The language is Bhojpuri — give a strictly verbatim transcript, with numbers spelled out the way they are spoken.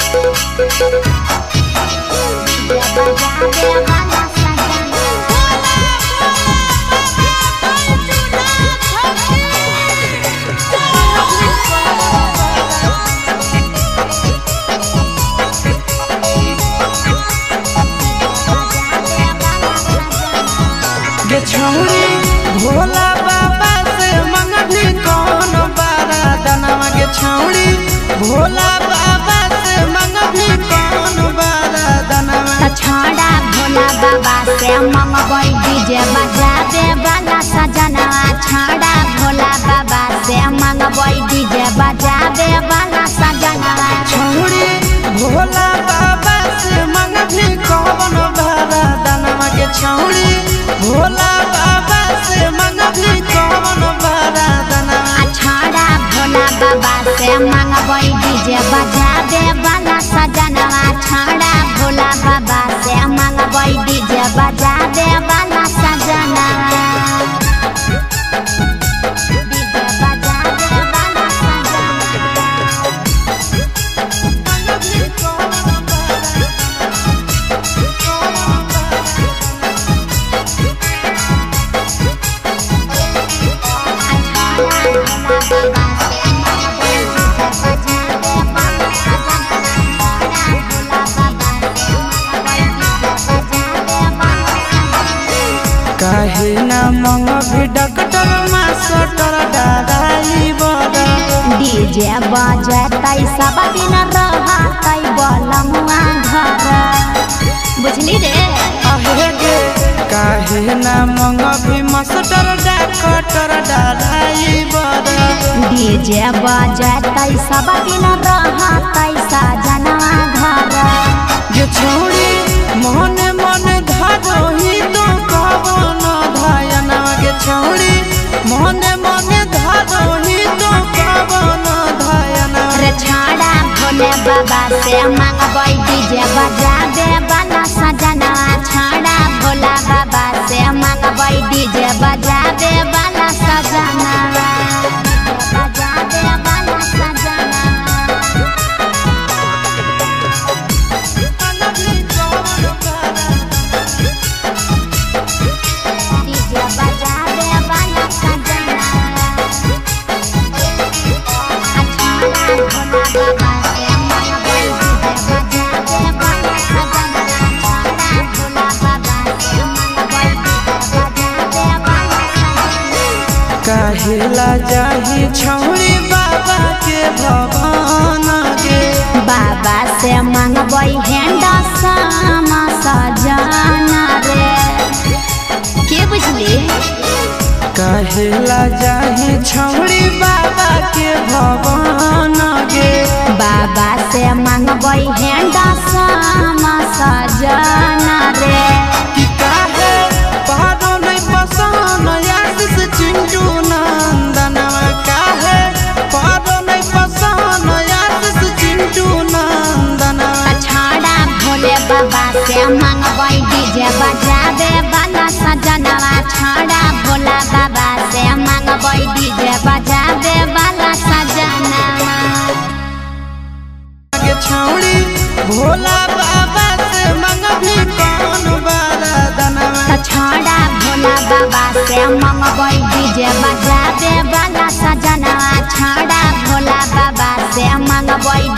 गे छौरी भोला बाबा से मंगभी कौन बारा दनवा गे छौरी भोला बाबा से मंगभी कौन बारा दनवा छौड़ा भोला बाबा से मंगबई डीजे बजा दे वाला सजनवा छौड़ा भोला बाबा से मंगबई डीजे बजा दे वाला सजनवा छौरी भोला बाबा से मंगभी कौन बारा दनवा गे छौरी भोला बाबा से मंगभी कौन बारा दनवा छौड़ा भोला बाबा से मंगबई डीजे बजा दे वाला सजनवा छौड़ा भोला बाबा से मंगबई डीजे बजा दे वाला सजनवा डीजे बजा दे वाला सजनवा मंगभी कौन काहे ना मंगभी डॉक्टर मास्टर दादाई बड़ा डीजे बजतै सब दिन रहतै बलमुआ घर बुझली रे आहे गे काहे ना मंगभी मास्टर डॉक्टर दादाई बड़ा डीजे बजतै सब दिन रहतै सजनवा घर गे छौरी मने मने धारोही तो कवन धायना गे छौरी मने मने धारोही तो कवन धायना रे छौड़ा भोले बाबा से मंगबई डीजे बजा दे वाला सजनवा छौड़ा भोला बाबा से मंगबई डीजे बजा दे वाला सजनवा बजा दे वाला सजनवा डीजे बजा दे वाला सजनवा छौड़ा भोला बाबा से मंगबई डीजे बजा दे वाला सजनवा छौड़ा भोला बाबा से मंगबई डीजे बजा दे वाला सजनवा काहेला जाही छौरी बाबा के भवन गे बाबा से मंगबई हेंडा सामा सजना रे के बुझली काहेला जाही छौरी बाबा के भवन गे बाबा से मंगबई हेंडा सामा सजना रे कि काहे पहाड़ो नहीं पसंद आशीष चिंटू नंदनवा काहे पहाड़ो नहीं पसंद आशीष चिंटू नंदनवा छौड़ा भोले बाबा से मंगबई डीजे बजा दे वाला सजनवा छौड़ा भोला बाबा से मंगबई डीजे बजा दे वाला सजनवा गे छौरी भोला बाबा से मंगभी कौन बारा दनवा छौड़ा भोला बाबा से मंगबई डीजे बजा दे वाला सजनवा छौड़ा भोला बाबा से मंगबई